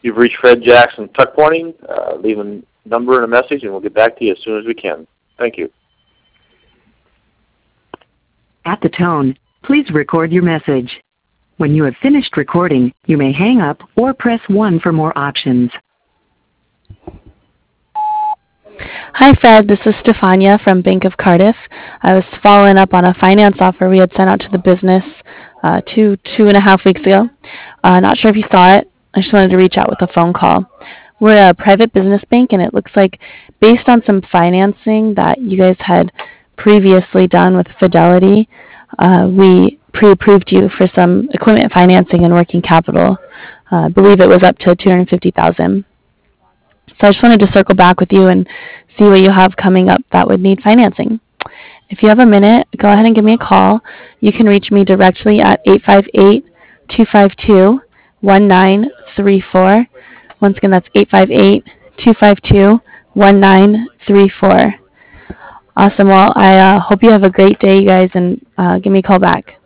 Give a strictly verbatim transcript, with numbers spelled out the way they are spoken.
You've reached Fred Jackson Tuck Pointing. Uh, leave a number and a message, and we'll get back to you as soon as we can. Thank you. At the tone, please record your message. When you have finished recording, you may hang up or press one for more options. Hi, Fred. This is Stefania from Bank of Cardiff. I was following up on a finance offer we had sent out to the business uh, two, two and a half weeks ago. Uh, not sure if you saw it. I just wanted to reach out with a phone call. We're a private business bank, and it looks like based on some financing that you guys had previously done with Fidelity, uh, we pre-approved you for some equipment financing and working capital. Uh, I believe it was up to two hundred fifty thousand dollars. So I just wanted to circle back with you and see what you have coming up that would need financing. If you have a minute, go ahead and give me a call. You can reach me directly at eight five eight, two five two, one nine three four. Once again, that's eight five eight, two five two, one nine three four. Awesome. Well, I uh, hope you have a great day, you guys, and uh, give me a call back.